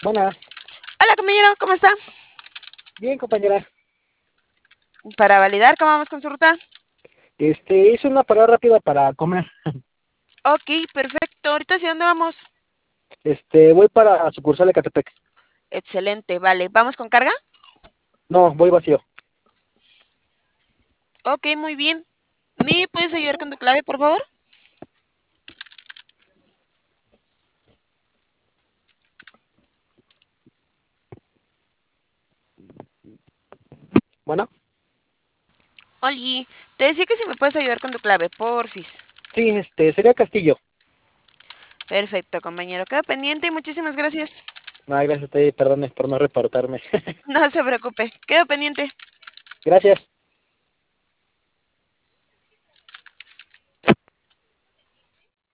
Buena, Hola, compañero, ¿cómo está? bien compañera. Para validar, ¿cómo vamos con su ruta? Hice una parada rápida para comer. Ok, perfecto. Ahorita, ¿hacia dónde vamos? Voy para sucursal de Catepec. Excelente, vale. ¿Vamos con carga? No, voy vacío. Ok, muy bien. ¿Me puedes ayudar con tu clave, por favor? Bueno, Oli, te decía que si me puedes ayudar con tu clave, porfis. sí, sería Castillo. Perfecto, compañero. Quedo pendiente y muchísimas gracias. No, gracias a ti, perdone por no reportarme. No se preocupe. Quedo pendiente. Gracias.